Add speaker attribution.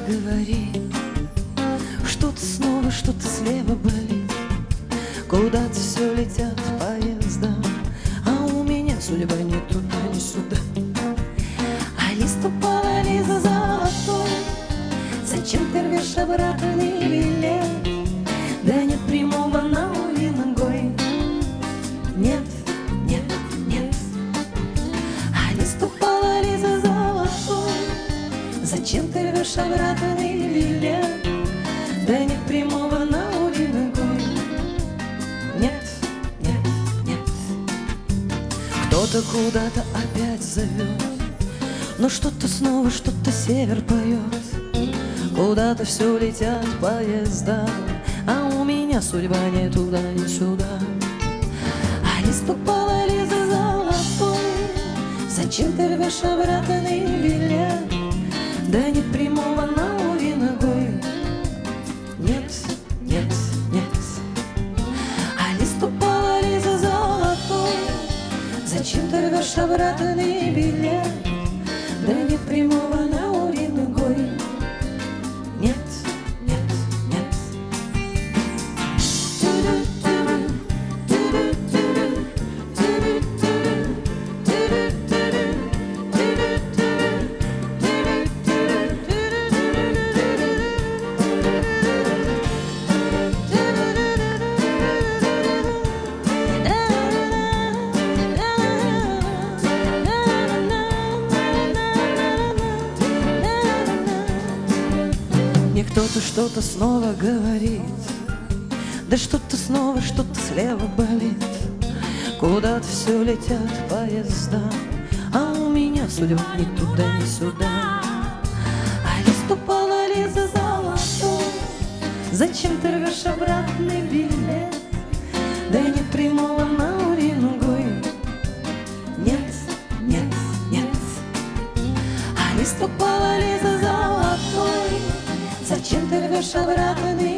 Speaker 1: говорит, что-то снова, что-то слева болит. Куда-то все летят поезда, а у меня судьба ни туда, ни сюда. А лист упала, Лиза золотой, зачем ты рвешь обратный билет? Да нет прямого на уви ногой. Нет, нет, нет. А лист упала, Лиза золотой, зачем ты рвешь обратный билет? Да нет прямого на уви ногой. Нет, нет, нет. Кто-то куда-то опять зовет, но что-то снова, что-то север поет. Куда-то все летят поезда, а у меня судьба ни туда, ни сюда. А лист упала, Лиза золотой, зачем ты рвешь обратный билет? Да нет прямого на уви ногой. Нет, нет, нет. А лист упала, Лиза золотой, зачем ты рвешь обратный билет? Да нет прямого на уви ногой. Нет, нет, нет. Мне кто-то что-то снова говорит, да что-то снова, что-то слева болит. Куда-то все летят поезда, а у меня судьба ни туда, ни сюда. А лист упала, Лиза золотой, зачем ты рвешь обратный билет? Да нет прямого на уви ногой. Нет, нет, нет. А лист упала, Лиза золотой, зачем ты рвешь обратный